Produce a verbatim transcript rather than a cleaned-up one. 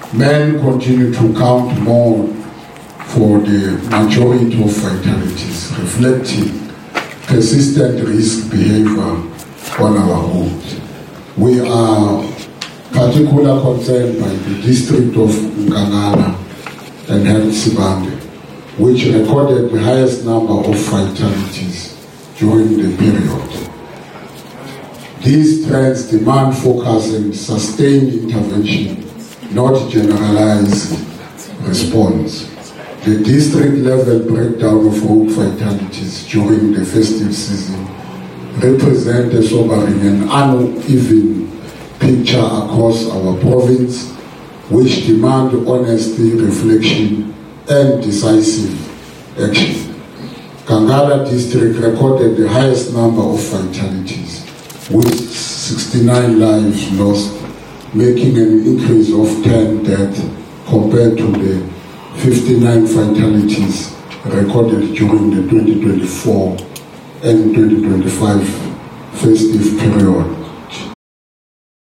men continue to count more for the majority of fatalities, reflecting persistent risk behavior on our roads. We are particularly concerned by the district of Nkangala and Harrisibande, which recorded the highest number of fatalities during the period. These trends demand focus and sustained intervention, not generalized response. The district-level breakdown of road fatalities during the festive season represent a sobering and uneven picture across our province, which demand honesty, reflection, and decisive action. Nkangala district recorded the highest number of fatalities, with sixty-nine lives lost, making an increase of ten deaths compared to the fifty-nine fatalities recorded during the twenty twenty-four and twenty twenty-five festive period.